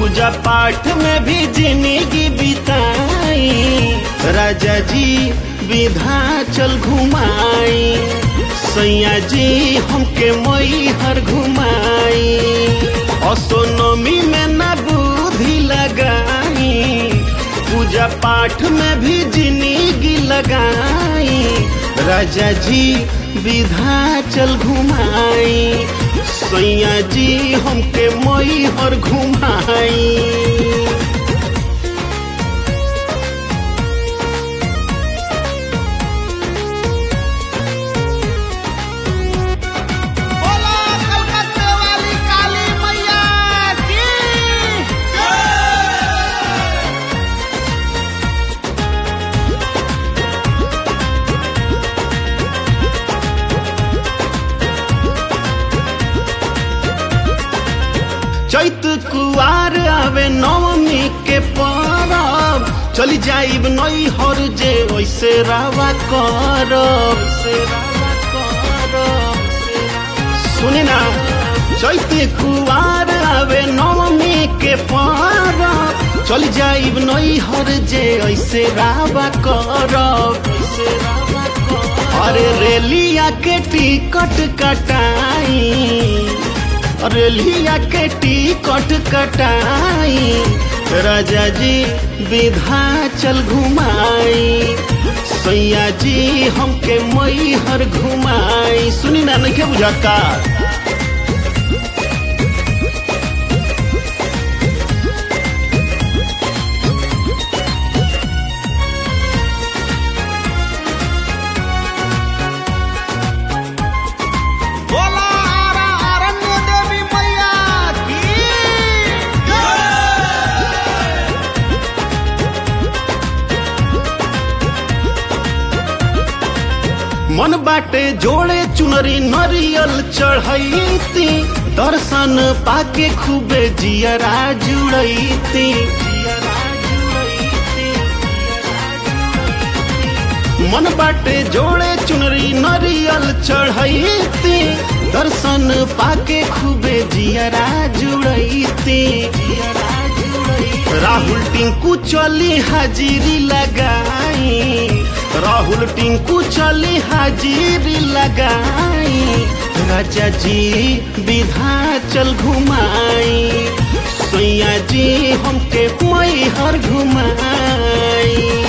पूजा पाठ में भी जिंदगी बिताई, राजा जी विंध्याचल घुमाई, सैया जी हमके मैहर घुमाई। असोनमी में ना बुद्धि लगाई, पूजा पाठ में भी जिंदगी लगाई, राजा जी विंध्याचल घुमाई, सैया जी हमके मैहर घुमाई। चैत कुआर आवे नवमी के परब, चली जाइब नैहर जे वैसे रावा करब। सुनी ना, चैत कुआर आवे नवमी के परब, चली जाइब नैहर जे ऐसे रावा करब। अरे रेलिया के टिकट कटाई, रेलिया के टिकट कटाई, राजा जी विंध्याचल घुमाई, सैया जी हमके मैहर घुमाई। सुनी ना, नहीं बुझाता? मन बाटे जोड़े चुनरी नरियल चढ़ैती, दर्शन पाके खूबे जियरा जुड़ैती। मन बाटे जोड़े चुनरी नरियल चढ़ैती, दर्शन पाके खूबे जियरा जुड़ैती। राहुल टिंकू चली हाजिरी लगाई, राहुल टिंकू चली हाजिरी लगाई, राजा जी विंध्याचल घुमाई, सैया जी हमके मैहर घुमाई।